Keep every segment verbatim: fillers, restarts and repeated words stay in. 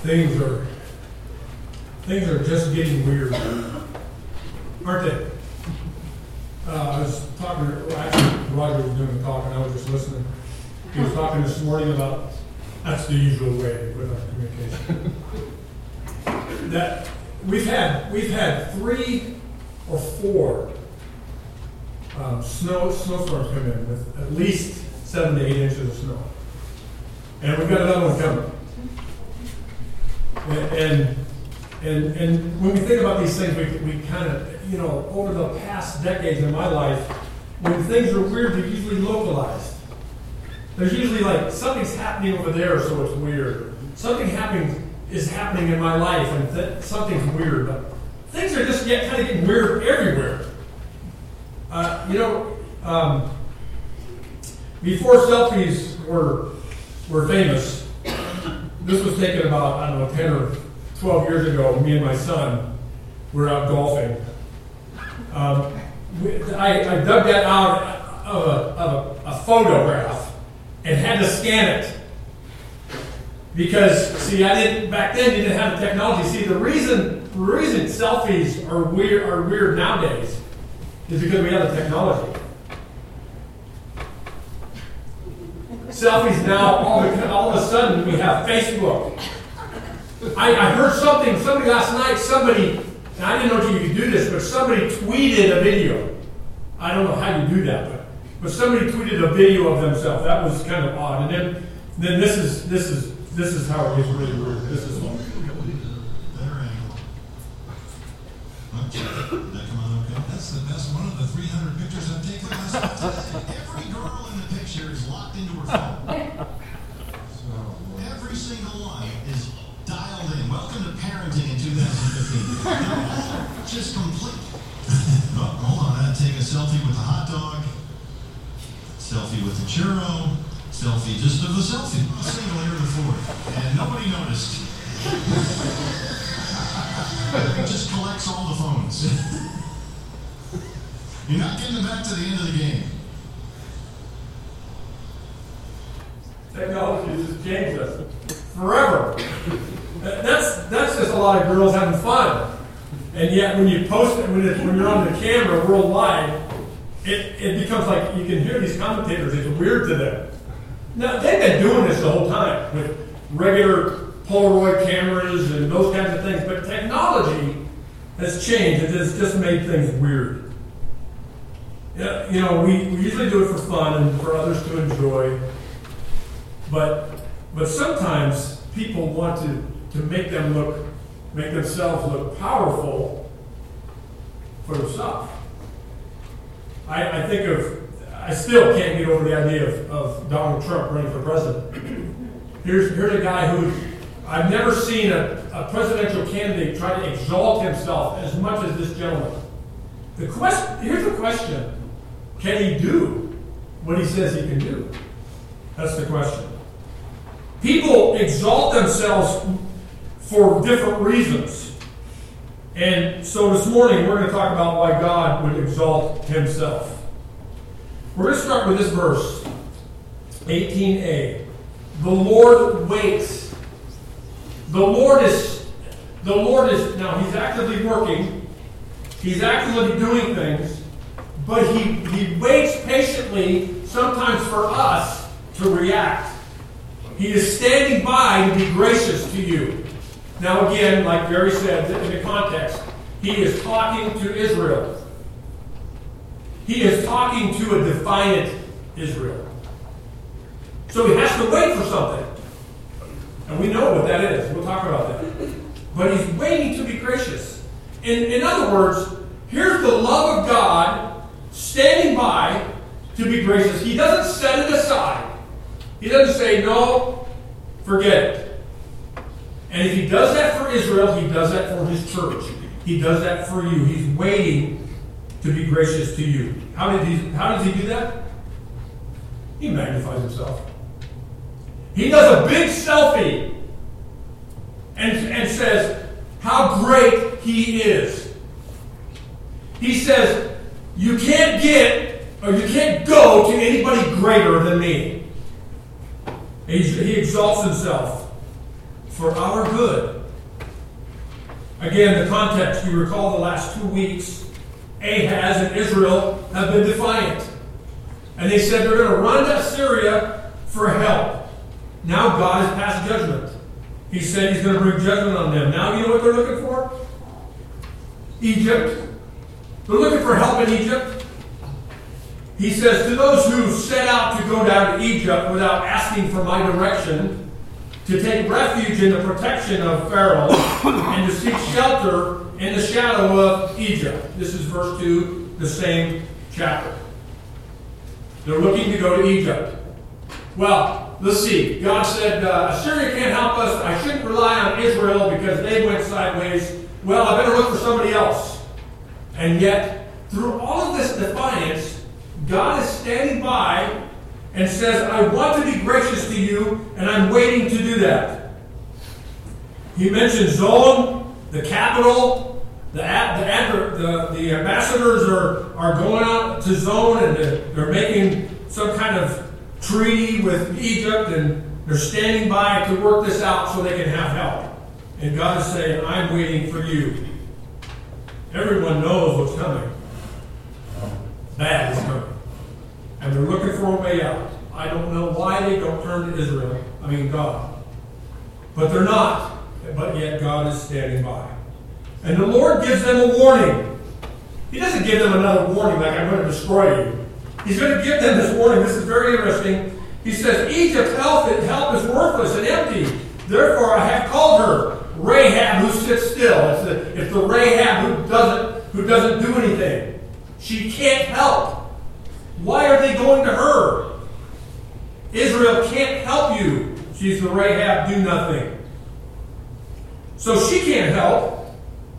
things are things are just getting weird, aren't they? Uh, I was talking. To, actually, Roger was doing the talk, and I was just listening. He was talking this morning about that's the usual way with our communication. That we've had we've had three or four um, snow snowstorms come in with at least seven to eight inches of snow, and we've got another one coming. And and and when we think about these things, we we kind of, you know, over the past decades in my life, when things are weird, they're usually localized. There's usually like something's happening over there, so it's weird. Something happening is happening in my life, and th- something's weird. But things are just get kind of getting weird everywhere. Uh, you know, um, before selfies were were famous. This was taken about, I don't know, ten or twelve years ago. Me and my son were out golfing. Um, we, I, I dug that out of, a, of a, a photograph and had to scan it. Because, see, I didn't, back then you didn't have the technology. See, the reason, the reason selfies are weird, are weird nowadays is because we have the technology. Selfies now, all of, all of a sudden, we have Facebook. I, I heard something, somebody last night, somebody, and I didn't know you could do this, but somebody tweeted a video. I don't know how you do that, but, but somebody tweeted a video of themselves. That was kind of odd. And then, then this is this is this is how it gets really weird. This is one. Better angle. Okay, did that come out okay? That's the best one of the three hundred pictures I've taken last night. Every girl in the picture is locked into her phone. So, every single one is dialed in. Welcome to parenting in two thousand fifteen. Just complete. Oh, hold on, I take a selfie with the hot dog. Selfie with the churro. Selfie just of the selfie. Single here before. And nobody noticed. It just collects all the phones. You're not getting back to the end of the game. Technology just changed us forever. That's that's just a lot of girls having fun. And yet when you post it, when, it, when you're on the camera worldwide, it, it becomes like you can hear these commentators. It's weird to them. Now, they've been doing this the whole time with regular Polaroid cameras and those kinds of things. But technology has changed. It has just made things weird. Yeah, you know, we, we usually do it for fun and for others to enjoy. But but sometimes people want to, to make them look, make themselves look powerful for themselves. I, I think of, I still can't get over the idea of, of Donald Trump running for president. Here's here's a guy who, I've never seen a, a presidential candidate try to exalt himself as much as this gentleman. The question, here's the question. Can he do what he says he can do? That's the question. People exalt themselves for different reasons. And so this morning we're going to talk about why God would exalt himself. We're going to start with this verse, eighteen a. The Lord waits. The Lord is, the Lord is, now he's actively working. He's actively doing things. But he, he waits patiently, sometimes for us to react. He is standing by to be gracious to you. Now again, like Gary said, in the context, he is talking to Israel. He is talking to a defiant Israel. So he has to wait for something. And we know what that is. We'll talk about that. But he's waiting to be gracious. In, in other words, here's the love of God standing by to be gracious. He doesn't set it aside. He doesn't say, no, forget it. And if he does that for Israel, he does that for his church. He does that for you. He's waiting to be gracious to you. How did he, how does he do that? He magnifies himself. He does a big selfie and, and says how great he is. He says, you can't get or you can't go to anybody greater than me. He's, he exalts himself. for our good. Again, the context, you recall the last two weeks, Ahaz and Israel have been defiant. And they said they're going to run to Assyria for help. Now God has passed judgment. He said he's going to bring judgment on them. Now you know what they're looking for? Egypt. They're looking for help in Egypt. He says, to those who set out to go down to Egypt without asking for my direction, to take refuge in the protection of Pharaoh, and to seek shelter in the shadow of Egypt. This is verse two, the same chapter. They're looking to go to Egypt. Well, let's see. God said, uh, Assyria can't help us. I shouldn't rely on Israel because they went sideways. Well, I better look for somebody else. And yet, through all of this defiance, God is standing by and says, I want to be gracious to you, and I'm waiting to do that. He mentions Zoan, the capital. The, the, the, the ambassadors are, are going out to Zoan, and they're, they're making some kind of treaty with Egypt, and they're standing by to work this out so they can have help. And God is saying, I'm waiting for you. Everyone knows what's coming. Bad is coming. And they're looking for a way out. I don't know why they don't turn to Israel. I mean, God. But they're not. But yet God is standing by. And the Lord gives them a warning. He doesn't give them another warning like I'm going to destroy you. He's going to give them this warning. This is very interesting. He says, Egypt's help, help is worthless and empty. Therefore I have called her Rahab, who sits still. It's the, it's the Rahab who doesn't, who doesn't do anything. She can't help. Why are they going to her? Israel can't help you. She's the Rahab, do nothing. So she can't help.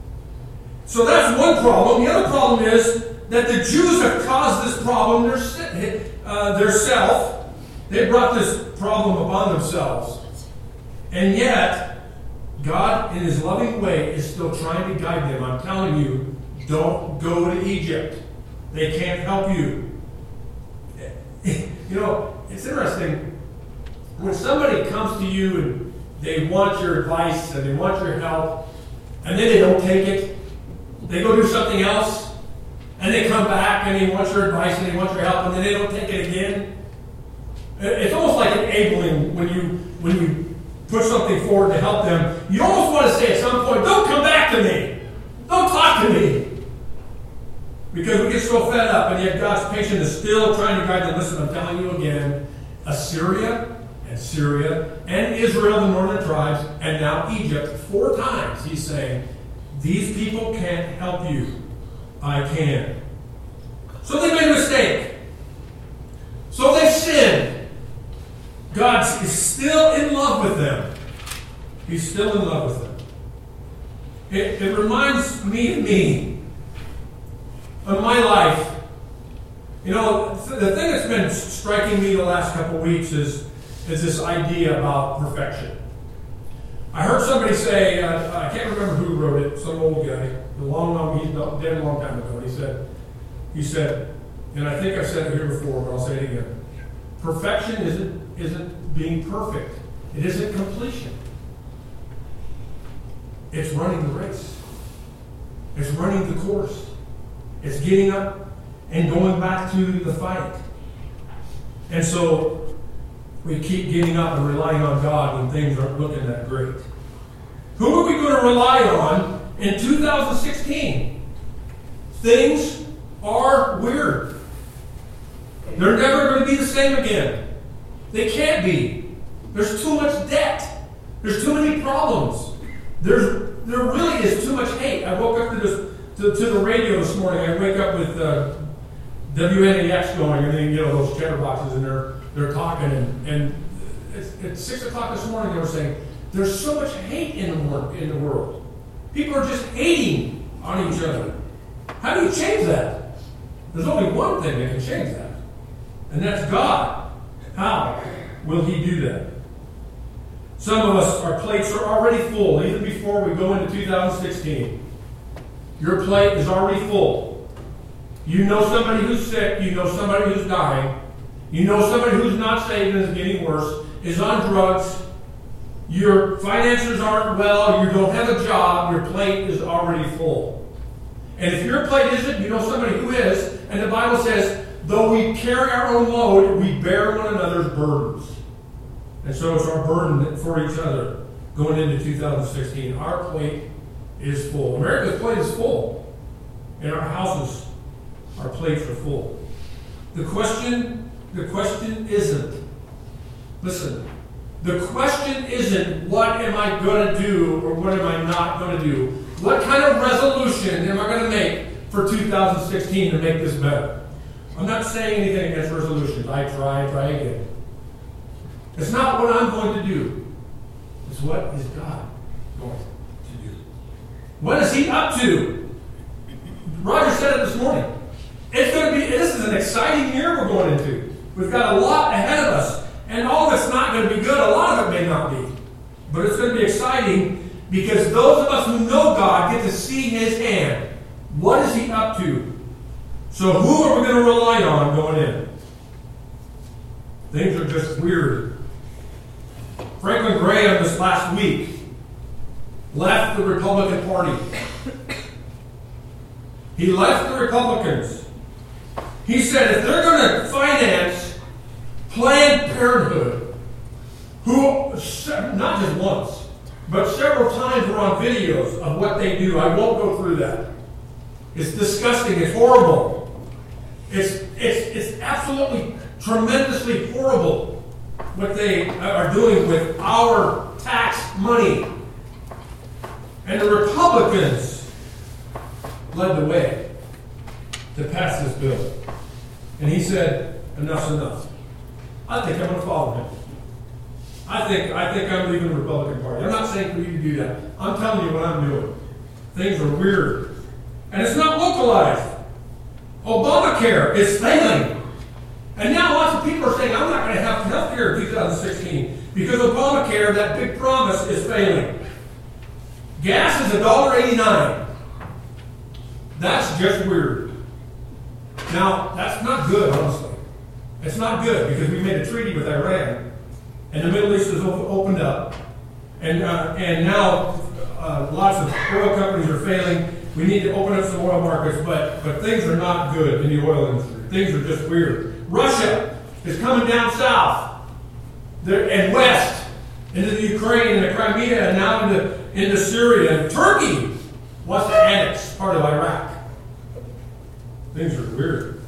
So that's one problem. The other problem is that the Jews have caused this problem uh, themselves. They brought this problem upon themselves. And yet, God, in His loving way, is still trying to guide them. I'm telling you, don't go to Egypt. They can't help you. You know, it's interesting. When somebody comes to you and they want your advice and they want your help, and then they don't take it, they go do something else, and they come back and they want your advice and they want your help, and then they don't take it again. It's almost like enabling when you when you put something forward to help them. You almost want to say at some point, don't come back to me. Don't talk to me. Because we get so fed up, and yet God's patient is still trying to guide them. Listen, I'm telling you again, Assyria and Syria and Israel, the northern tribes, and now Egypt, four times He's saying, these people can't help you. I can. So they made a mistake. So they sinned. God is still in love with them. He's still in love with them. It, it reminds me of me. Of my life, you know, the thing that's been striking me the last couple of weeks is, is this idea about perfection. I heard somebody say, uh, I can't remember who wrote it, some old guy, a long, long, he's dead a long time ago. He said, he said, and I think I've said it here before, but I'll say it again. Perfection isn't isn't being perfect. It isn't completion. It's running the race. It's running the course. It's getting up and going back to the fight. And so we keep getting up and relying on God when things aren't looking that great. Who are we going to rely on in two thousand sixteen? Things are weird. They're never going to be the same again. They can't be. There's too much debt. There's too many problems. There's, there really is too much hate. I woke up to this To, to the radio this morning. I wake up with uh, W N A X going, and then, you know, those cheddar boxes, and they're they're talking, and, and it's, at six o'clock this morning they were saying there's so much hate in the world. In the world, people are just hating on each other. How do you change that? There's only one thing that can change that, and that's God. How will He do that? Some of us, our plates are already full, even before we go into two thousand sixteen. Your plate is already full. You know somebody who's sick. You know somebody who's dying. You know somebody who's not saved and is getting worse, is on drugs. your finances aren't well, you don't have a job, your plate is already full. And if your plate isn't, you know somebody who is, and the Bible says, though we carry our own load, we bear one another's burdens. And so it's our burden for each other going into two thousand sixteen. Our plate is full. America's plate is full. In our houses, our plates are full. The question, the question isn't, listen, the question isn't what am I going to do or what am I not going to do? What kind of resolution am I going to make for two thousand sixteen to make this better? I'm not saying anything against resolutions. I try, try again. It's not what I'm going to do. It's what is God going to do. What is He up to? Roger said it this morning. It's going to be, this is an exciting year we're going into. We've got a lot ahead of us. And all of it's not going to be good. A lot of it may not be. But it's going to be exciting because those of us who know God get to see His hand. What is He up to? So who are we going to rely on going in? Things are just weird. Franklin Graham this last week left the Republican Party. He left the Republicans. He said if they're going to finance Planned Parenthood, who not just once, but several times were on videos of what they do. I won't go through that. It's disgusting. It's horrible. It's it's it's absolutely tremendously horrible what they are doing with our tax money. And the Republicans led the way to pass this bill. And he said, enough's enough. I think I'm going to follow him. I think I think I'm leaving the Republican Party. I'm not saying for you to do that. I'm telling you what I'm doing. Things are weird. And it's not localized. Obamacare is failing. And now lots of people are saying, I'm not going to have health care in two thousand sixteen because Obamacare, that big promise, is failing. Gas is one dollar eighty-nine. That's just weird. Now, that's not good, honestly. It's not good because we made a treaty with Iran, and the Middle East has opened up, and uh, and now uh, lots of oil companies are failing. We need to open up some oil markets, but but things are not good in the oil industry. Things are just weird. Russia is coming down south there, and west into the Ukraine and the Crimea, and now into into Syria. And Turkey wants to annex part of Iraq. Things are weird.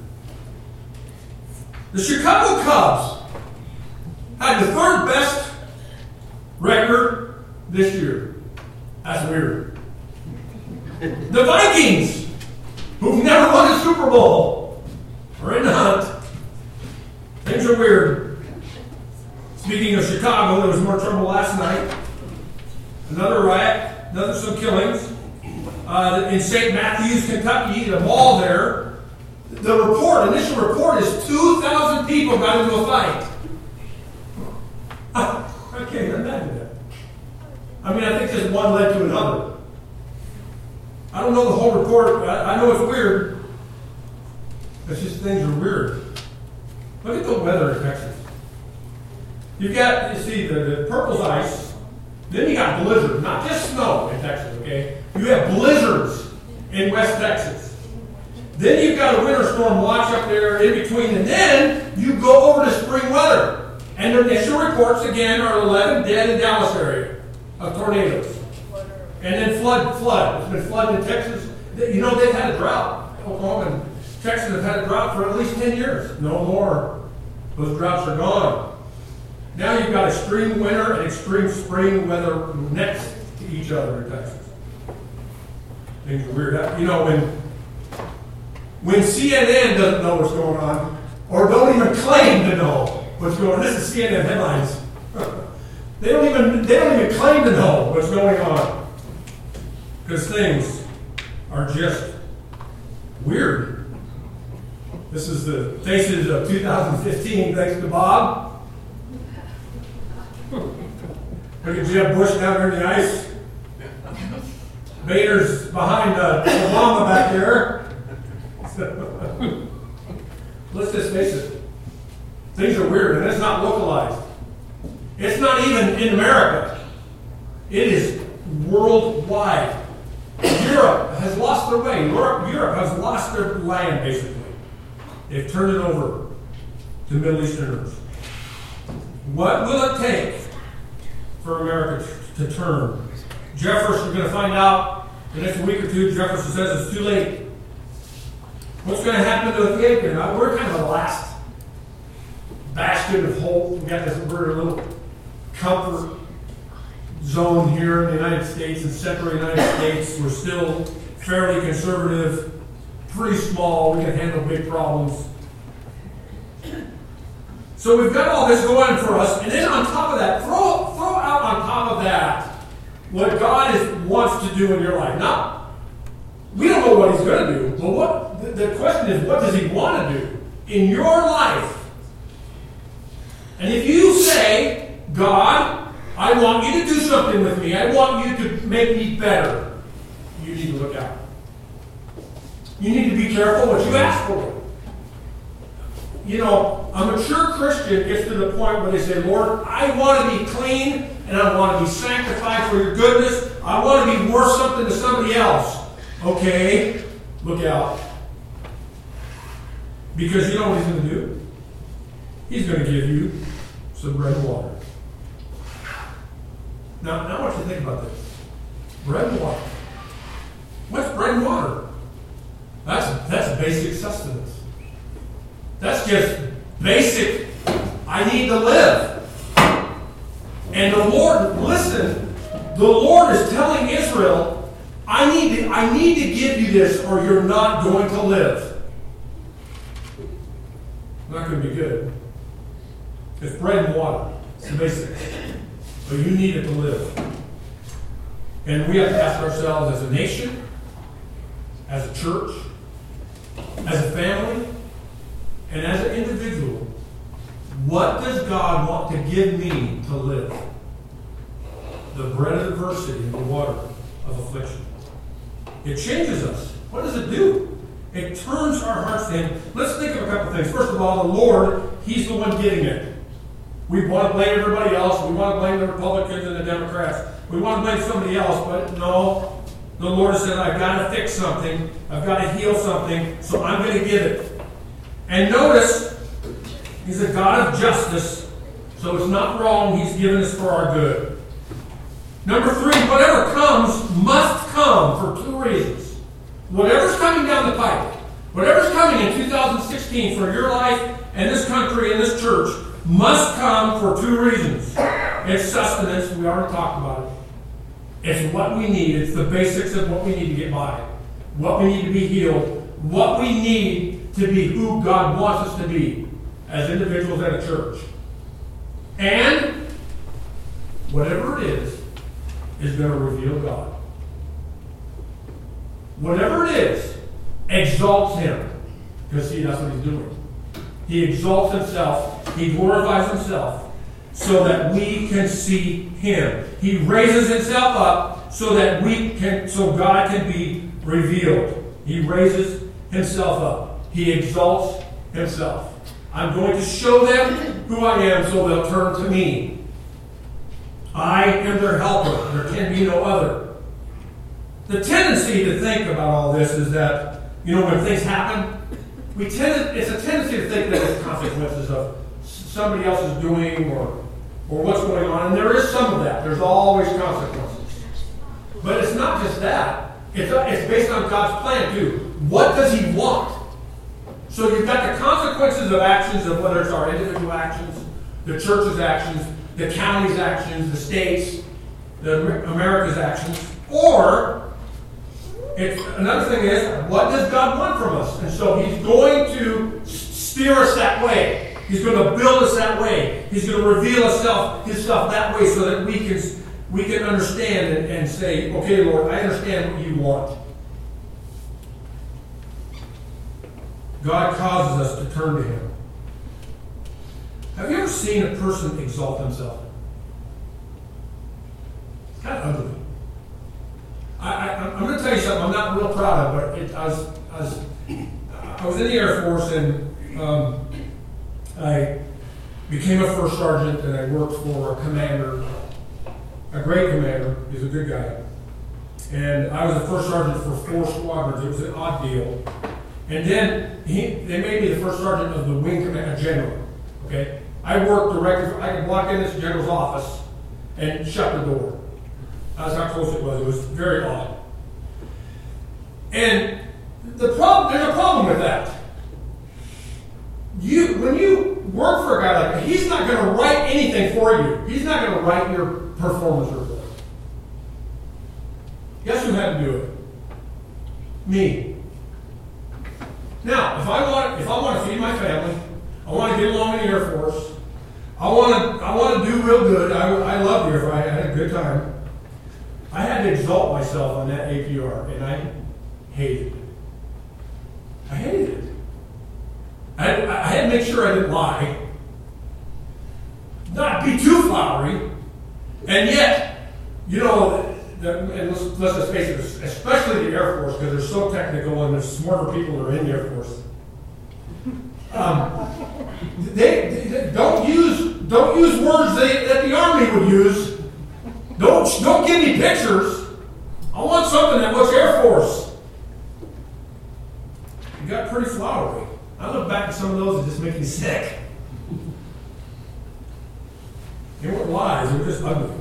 The Chicago Cubs had the third best record this year. That's weird. The Vikings, who've never won a Super Bowl, are in the hunt. Things are weird. Speaking of Chicago, there was more trouble last night. Another riot, another some killings. Uh, in Saint Matthews, Kentucky, the mall there. The report, initial report is two thousand people got into a fight. I, I can't even imagine that. I mean, I think just one led to another. I don't know the whole report. I, I know it's weird. It's just things are weird. Look at the weather in Texas. You've got, you see, the, the purple's ice. Then you got blizzards, not just snow in Texas, okay? You have blizzards in West Texas. Then you've got a winter storm watch up there in between, and then you go over to spring weather. And the initial reports, again, are eleven dead in Dallas area of tornadoes. And then flood, flood. It's been flooding in Texas. You know, they've had a drought. Oklahoma and Texas have had a drought for at least ten years. No more. Those droughts are gone. Now you've got extreme winter and extreme spring weather next to each other in Texas. Things are weird. You know, when when C N N doesn't know what's going on, or don't even claim to know what's going on, this is C N N headlines. They don't even they don't even claim to know what's going on. Because things are just weird. This is the Faces of two thousand fifteen, thanks to Bob. Look at Jeb Bush down there in the ice. Boehner's behind uh, Obama back there. Let's just face it. Things are weird, and it's not localized. It's not even in America. It is worldwide. Europe has lost their way. Europe, Europe has lost their land, basically. They've turned it over to Middle Easterners. What will it take for America to, to turn? Jefferson, you're going to find out the next week or two. Jefferson says it's too late. What's going to happen to Ethiopia? Now, we're kind of the last bastion of hope. We got this, we're a little comfort zone here in the United States, in central United States. We're still fairly conservative, pretty small. We can handle big problems. So we've got all this going for us, and then on top of that, throw, throw out on top of that what God is, wants to do in your life. Now, we don't know what He's going to do, but what the, the question is, what does He want to do in your life? And if you say, God, I want you to do something with me, I want you to make me better, you need to look out. You need to be careful what you ask for. You know, a mature Christian gets to the point where they say, Lord, I want to be clean and I want to be sanctified for your goodness. I want to be worth something to somebody else. Okay, look out. Because you know what He's going to do? He's going to give you some bread and water. Now, now I want you to think about this. Bread and water. What's bread and water? That's, that's basic sustenance. That's just basic, I need to live. And the Lord, listen, the Lord is telling Israel, I need to, I need to give you this or you're not going to live. Not going to be good. It's bread and water. It's the basics. But you need it to live. And we have to ask ourselves as a nation, as a church, as a family, and as an individual, what does God want to give me to live? The bread of adversity and the water of affliction. It changes us. What does it do? It turns our hearts to Him. Let's think of a couple things. First of all, the Lord, He's the one getting it. We want to blame everybody else. We want to blame the Republicans and the Democrats. We want to blame somebody else, but no. The Lord said, I've got to fix something. I've got to heal something, so I'm going to give it. And notice, He's a God of justice, so it's not wrong. He's given us for our good. Number three, whatever comes must come for two reasons. Whatever's coming down the pipe, whatever's coming in two thousand sixteen for your life and this country and this church must come for two reasons. It's sustenance. We already talked about it. It's what we need. It's the basics of what we need to get by. What we need to be healed. What we need to be who God wants us to be as individuals at a church. And whatever it is, is going to reveal God. Whatever it is, exalts Him. Because see, that's what He's doing. He exalts Himself. He glorifies Himself so that we can see Him. He raises Himself up so that we can, so God can be revealed. He raises Himself up. He exalts Himself. I'm going to show them who I am so they'll turn to me. I am their helper. There can be no other. The tendency to think about all this is that, you know, when things happen, we tend it's a tendency to think that it's consequences of somebody else is doing or, or what's going on. And there is some of that. There's always consequences. But it's not just that. It's, it's based on God's plan, too. What does He want? So you've got the consequences of actions, of whether it's our individual actions, the church's actions, the county's actions, the states, the America's actions, or it's, another thing is, what does God want from us? And so He's going to steer us that way. He's going to build us that way. He's going to reveal Himself, His stuff that way so that we can, we can understand and, and say, okay, Lord, I understand what You want. God causes us to turn to Him. Have you ever seen a person exalt himself? It's kind of ugly. I, I, I'm going to tell you something I'm not real proud of, but it, I, was, I, was, I was in the Air Force and um, I became a first sergeant and I worked for a commander. a great commander. He's a good guy. And I was the first sergeant for four squadrons. It was an odd deal. And then he, they made me the first sergeant of the wing command, a general. Okay? I worked directly, for, I could walk in this general's office and shut the door. That's how close it was. It was very odd. And the problem, there's a problem with that. You, when you work for a guy like that, he's not going to write anything for you. He's not going to write your performance report. Guess who had to do it? Me. Now, if I want, if I want to feed my family, I want to get along in the Air Force. I want to, I want to do real good. I, I love the Air Force. I had a good time. I had to exalt myself on that A P R, and I hated it. I hated it. I had, I had to make sure I didn't lie, not be too flowery, and yet, you know, the, and let's, let's just face it, especially the Air Force, because they're so technical and there's smarter people that are in the Air Force. Um, they, they don't use don't use words they, that the Army would use. Don't don't give me pictures. I want something that looks Air Force. You got pretty flowery. I look back at some of those that just make me sick. They weren't lies, they were just ugly.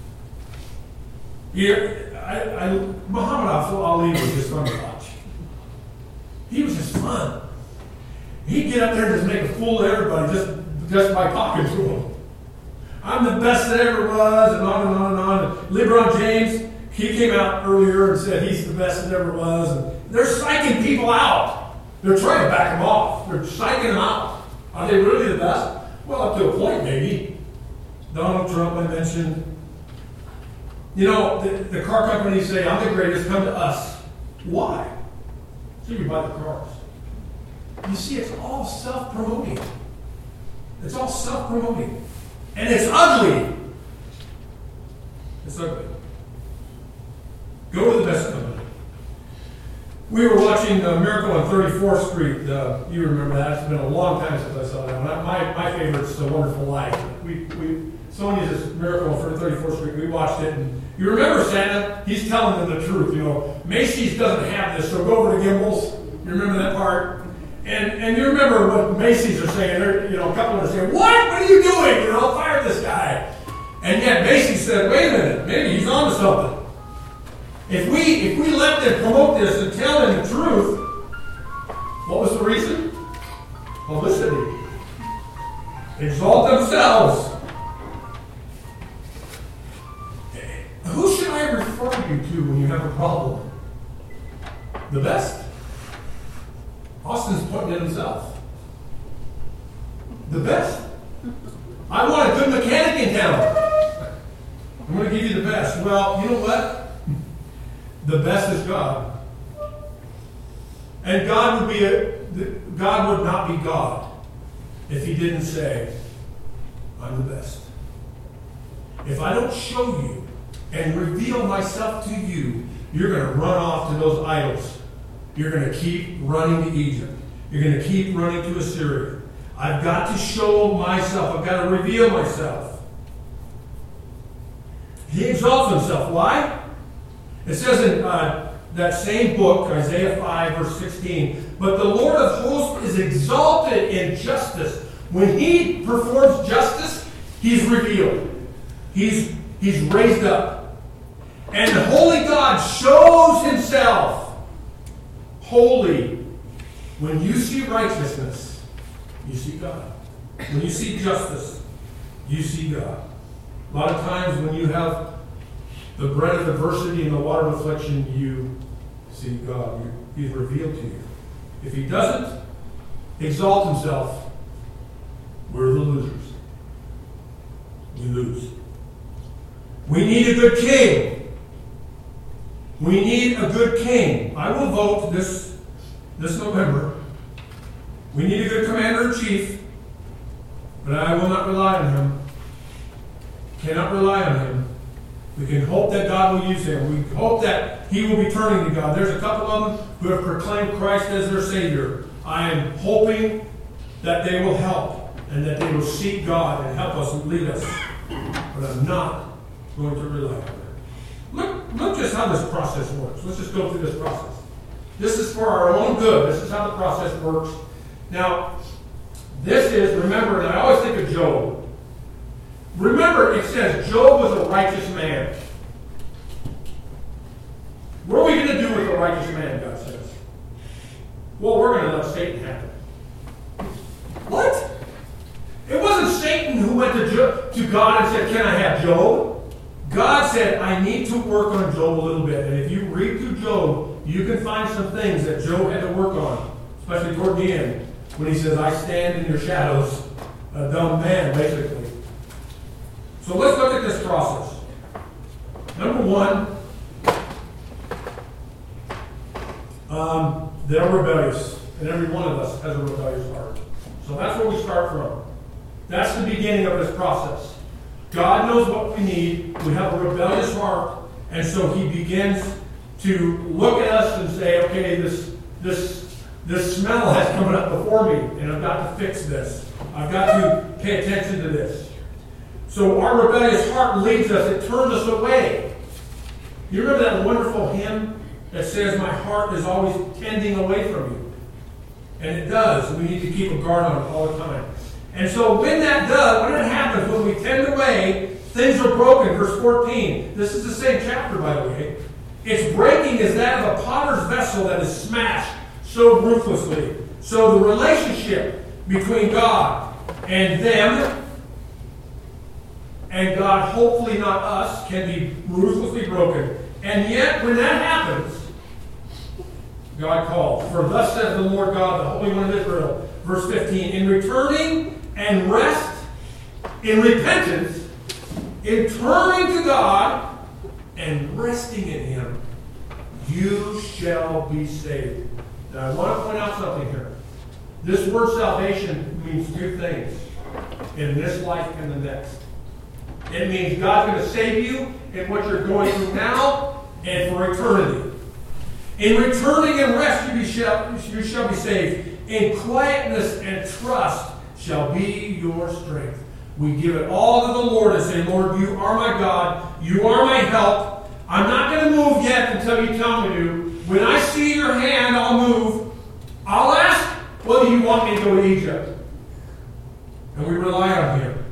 Yeah, I, I, Muhammad Ali was just fun to watch. He was just fun. He'd get up there and just make a fool of everybody just, just by talking to him. I'm the best that ever was, and on and on and on. And LeBron James, he came out earlier and said he's the best that ever was. And they're psyching people out. They're trying to back him off. They're psyching him out. Are they really the best? Well, up to a point, maybe. Donald Trump, I mentioned. You know, the, the car companies say, I'm the greatest, come to us. Why? So you buy the cars. You see, it's all self-promoting. It's all self-promoting. And it's ugly. It's ugly. Go to the best company. We were watching uh, Miracle on thirty-fourth Street. Uh, you remember that. It's been a long time since I saw that one. My, my favorite is A Wonderful Life. We, we, Sony's Miracle on thirty-fourth Street. We watched it. And you remember Santa? He's telling them the truth. You know, Macy's doesn't have this, so go over to Gimbel's. You remember that part? And and you remember what Macy's are saying. They're, you know, a couple of them are saying, what? What are you doing? You know, fire this guy. And yet Macy's said, wait a minute, maybe he's on to something. If we if we let them promote this and tell them the truth, what was the reason? Publicity. Exalt themselves. Who should I refer you to when you have a problem? The best? Austin's putting it himself. The best? I want a good mechanic in town. I'm going to give you the best. Well, you know what? The best is God. And God would be a, God would not be God if he didn't say, I'm the best. If I don't show you and reveal myself to you, you're going to run off to those idols. You're going to keep running to Egypt. You're going to keep running to Assyria. I've got to show myself. I've got to reveal myself. He exalts himself. Why? It says in uh, that same book, Isaiah five, verse sixteen, but the Lord of hosts is exalted in justice. When he performs justice, he's revealed. He's, he's raised up. And the holy God shows himself holy. When you see righteousness, you see God. When you see justice, you see God. A lot of times when you have the bread of adversity and the water of affliction, you see God. He's revealed to you. If he doesn't exalt himself, we're the losers. We lose. We need a good king. We need a good king. I will vote this, this November. We need a good commander-in-chief, but I will not rely on him. Cannot rely on him. We can hope that God will use him. We hope that he will be turning to God. There's a couple of them who have proclaimed Christ as their Savior. I am hoping that they will help and that they will seek God and help us and lead us. But I'm not going to rely on them. Look, look just how this process works. Let's just go through this process. This is for our own good. This is how the process works. Now, this is, remember, and I always think of Job. Remember, it says Job was a righteous man. What are we going to do with a righteous man, God says? Well, we're going to let Satan have it. What? It wasn't Satan who went to, jo- to God and said, can I have Job? God said, I need to work on Job a little bit. And if you read through Job, you can find some things that Job had to work on, especially toward the end, when he says, I stand in your shadows, a dumb man, basically. So let's look at this process. Number one, um, they're rebellious. And every one of us has a rebellious heart. So that's where we start from. That's the beginning of this process. God knows what we need. We have a rebellious heart. And so he begins to look at us and say, okay, this, this, this smell has come up before me, and I've got to fix this. I've got to pay attention to this. So our rebellious heart leads us. It turns us away. You remember that wonderful hymn that says, my heart is always tending away from you? And it does. We need to keep a guard on it all the time. And so when that does, when it happens, when we tend away, things are broken. Verse fourteen. This is the same chapter, by the way. Its breaking is that of a potter's vessel that is smashed so ruthlessly. So the relationship between God and them, and God, hopefully not us, can be ruthlessly broken. And yet, when that happens, God calls. For thus says the Lord God, the Holy One of Israel. Verse fifteen. In returning and rest, in repentance, in turning to God, and resting in Him, you shall be saved. Now, I want to point out something here. This word salvation means two things in this life and the next. It means God's going to save you in what you're going through now and for eternity. In returning and rest, you shall, you shall be saved. In quietness and trust shall be your strength. We give it all to the Lord and say, Lord, you are my God. You are my help. I'm not going to move yet until you tell me to. When I see your hand, I'll move. I'll ask, whether you want me to go to Egypt? And we rely on Him.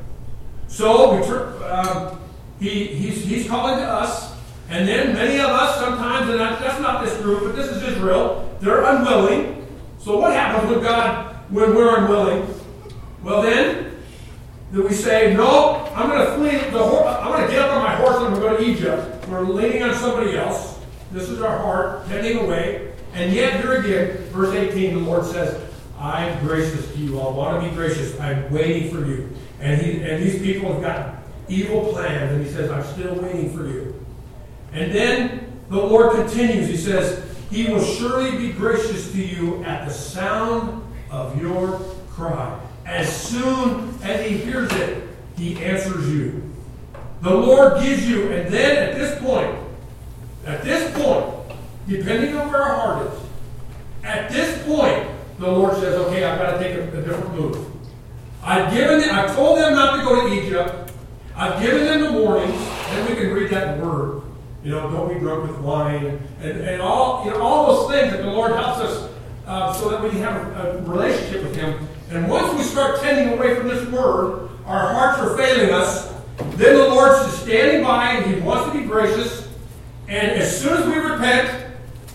So we turn, um, he, he's, he's calling to us. And then many of us sometimes, and that's not this group, but this is Israel, they're unwilling. So what happens when God, when we're unwilling? Well then, do we say, no, I'm going to flee, the horse, I'm going to get up on my horse and I'm going to go to Egypt. We're leaning on somebody else. This is our heart, tending away. And yet, here again, verse eighteen, the Lord says, I'm gracious to you. I want to be gracious. I'm waiting for you. And he and these people have got evil plans, and he says, I'm still waiting for you. And then the Lord continues. He says, He will surely be gracious to you at the sound of your cry. As soon as He hears it, He answers you. The Lord gives you, and then at this point, at this point, depending on where our heart is, at this point, the Lord says, okay, I've got to take a, a different move. I've given them, I've told them not to go to Egypt. I've given them the warnings, and we can read that in Word. You know, don't be drunk with wine, and, and all, you know, all those things that the Lord helps us uh, so that we have a, a relationship with Him. And once we start tending away from this Word, our hearts are failing us, then the Lord's just standing by, and He wants to be gracious. And as soon as we repent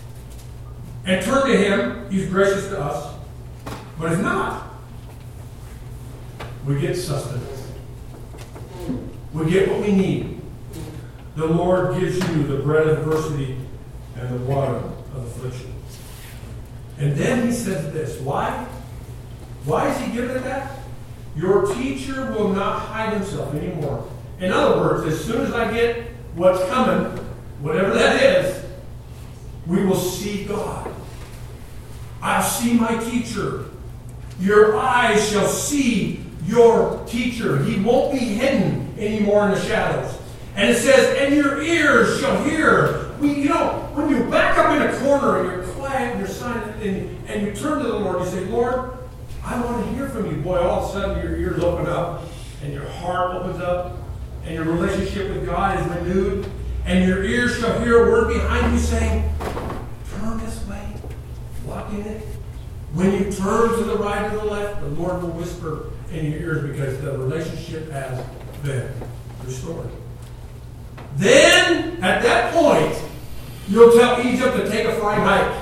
and turn to Him, He's gracious to us. But if not, we get sustenance. We get what we need. The Lord gives you the bread of adversity and the water of affliction. And then He says this. Why? Why is He giving it that? Your teacher will not hide himself anymore. In other words, as soon as I get what's coming, whatever that is, we will see God. I'll see my teacher. Your eyes shall see your teacher. He won't be hidden anymore in the shadows. And it says, and your ears shall hear. We, you know, when you back up in a corner and you're quiet and you're silent and, and you turn to the Lord, you say, Lord, I want to hear from you. Boy, all of a sudden your ears open up and your heart opens up and your relationship with God is renewed, and your ears shall hear a word behind you saying, turn this way, walk in it. When you turn to the right or the left, the Lord will whisper in your ears because the relationship has been restored. Then, at that point, you'll tell Egypt to take a flying hike.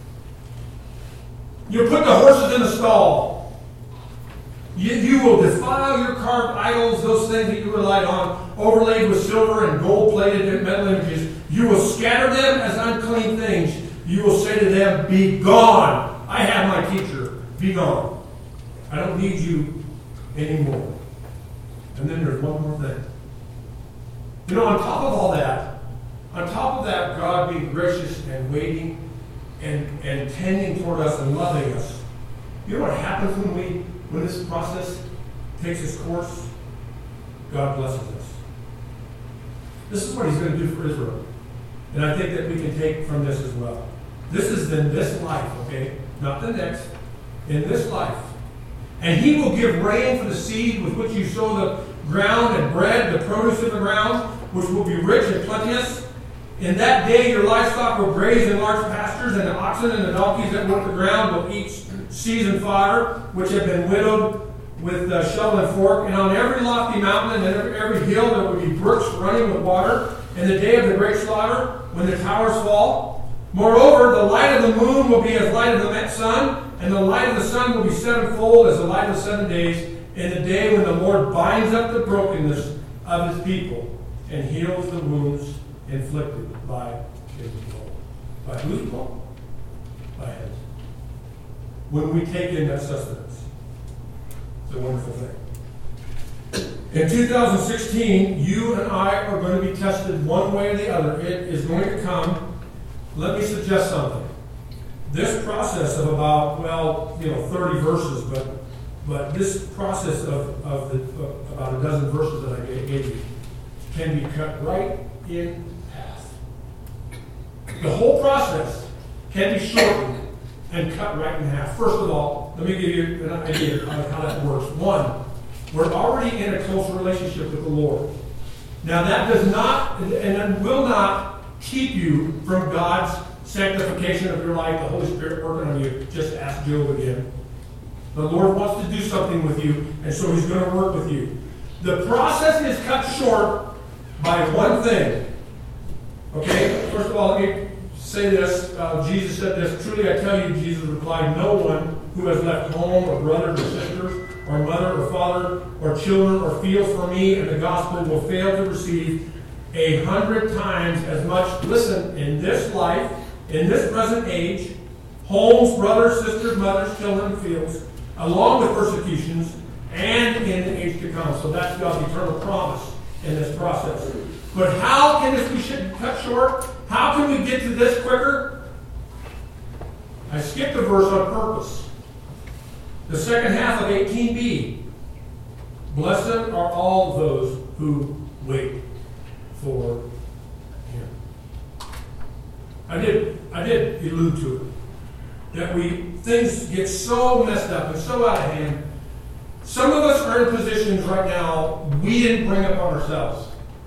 You'll put the horses in the stall. You, you will defile your carved idols, those things that you relied on, overlaid with silver and gold-plated metal images. You will scatter them as unclean things. You will say to them, be gone. I have my teacher. Be gone. I don't need you anymore. And then there's one more thing. You know, on top of all that, on top of that, God being gracious and waiting and, and tending toward us and loving us, you know what happens when we when this process takes its course? God blesses us. This is what He's going to do for Israel. And I think that we can take from this as well. This is in this life, okay? Not the next. In this life. And He will give rain for the seed with which you sow the ground, and bread, the produce of the ground, which will be rich and plenteous. In that day your livestock will graze in large pastures, and the oxen and the donkeys that work the ground will eat seasoned fodder, which have been winnowed with uh, shovel and fork. And on every lofty mountain and every, every hill there will be brooks running with water in the day of the great slaughter, when the towers fall. Moreover, the light of the moon will be as light of the sun, and the light of the sun will be sevenfold as the light of seven days, in the day when the Lord binds up the brokenness of His people and heals the wounds inflicted by His people. By whose people? By His. When we take in that sustenance. It's a wonderful thing. In two thousand sixteen, you and I are going to be tested one way or the other. It is going to come. Let me suggest something. This process of about, well, you know, thirty verses, but but this process of, of, the, of about a dozen verses that I gave you can be cut right in half. The whole process can be shortened and cut right in half. First of all, let me give you an idea of how that works. One, we're already in a close relationship with the Lord. Now that does not, and it will not keep you from God's sanctification of your life, the Holy Spirit working on you. Just ask Job again. The Lord wants to do something with you, and so He's going to work with you. The process is cut short by one thing. Okay? First of all, let me say this. Uh, Jesus said this. Truly I tell you, Jesus replied, no one who has left home or brothers or sisters or mother or father or children or fields for me and the gospel will fail to receive a hundred times as much, listen, in this life, in this present age, homes, brothers, sisters, mothers, children, fields, along with persecutions, and in the age to come. So that's God's eternal promise in this process. But how can this be cut short? How can we get to this quicker? I skipped a verse on purpose. The second half of eighteen b. Blessed are all those who wait for Him. I did, I did allude to it. That we things get so messed up and so out of hand. Some of us are in positions right now we didn't bring up on ourselves.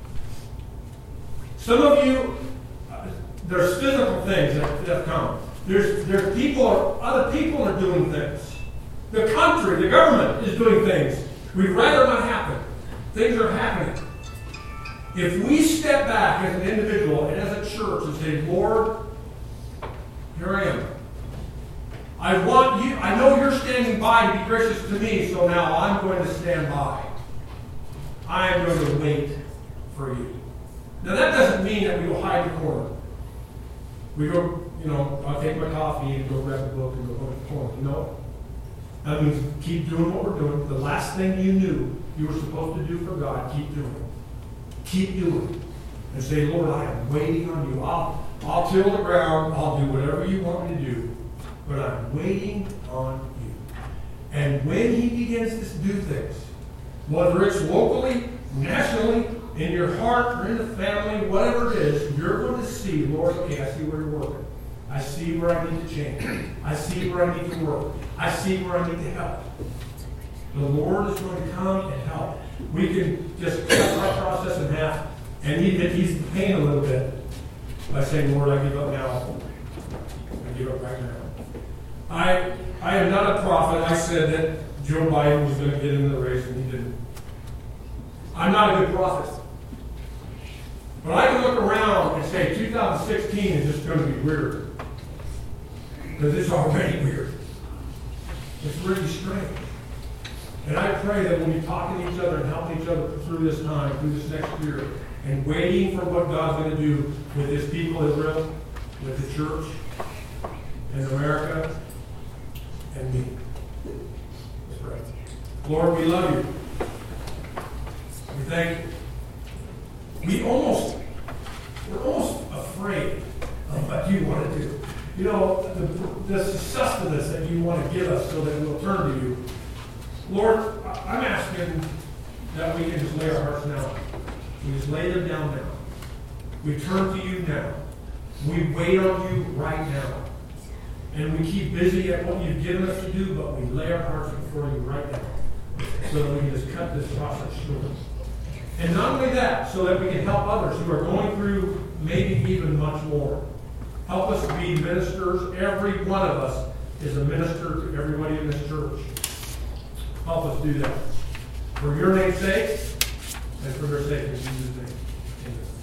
Some of you, uh, there's physical things that, that come. There's there's people, other people are doing things. The country, the government is doing things. We'd rather not happen. Things are happening. If we step back as an individual and as a church and say, Lord, here I am. I want you, I know you're standing by to be gracious to me, so now I'm going to stand by. I am going to wait for you. Now that doesn't mean that we go hide in the corner. We go, you know, I'll take my coffee and go grab a book and go go to the corner. No. That means keep doing what we're doing. The last thing you knew you were supposed to do for God, keep doing it. Keep doing it. And say, Lord, I am waiting on you. I'll, I'll till the ground. I'll do whatever you want me to do. But I'm waiting on you. And when He begins to do things, whether it's locally, nationally, in your heart, or in the family, whatever it is, you're going to see, Lord, okay, I see where you're working. I see where I need to change. I see where I need to work. I see where I need to help. The Lord is going to come and help. we can just cut our process in half, and he, he's paying a little bit by saying, Lord, I give up now. I give up right now. I I am not a prophet. I said that Joe Biden was going to get into the race, and he didn't. I'm not a good prophet. But I can look around and say two thousand sixteen is just going to be weird. Because it's already weird. It's really strange. And I pray that we'll be talking to each other and helping each other through this time, through this next year, and waiting for what God's going to do with His people, Israel, with the church, and America, and me. Let's pray. Lord, we love you. We thank you. We almost, we're almost afraid of what you want to do. You know, the, the sustenance that you want to give us so that we'll turn to you. Lord, I'm asking that we can just lay our hearts down. We just lay them down now. We turn to you now. We wait on you right now. And we keep busy at what you've given us to do, but we lay our hearts before you right now so that we can just cut this process short. And not only that, so that we can help others who are going through maybe even much more. Help us be ministers. Every one of us is a minister to everybody in this church. Help us do that. For your name's sake, and for their sake, in Jesus' name. Amen.